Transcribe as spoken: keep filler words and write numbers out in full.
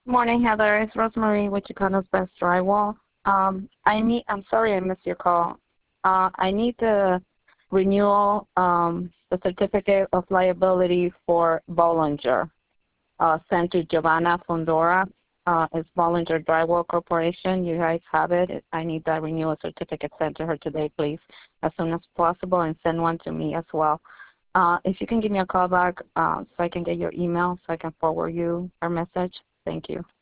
Morning, Heather. It's Rosemary with Chicago's Best Drywall. Um, I need. I'm sorry I missed your call. Uh, I need the renewal, um, the certificate of liability for Bollinger, uh, sent to Giovanna Fondora. Uh, it's Bollinger Drywall Corporation. You guys have it. I need that renewal certificate sent to her today, please, as soon as possible, and send one to me as well. Uh, if you can give me a call back uh, so I can get your email so I can forward you our message. Thank you.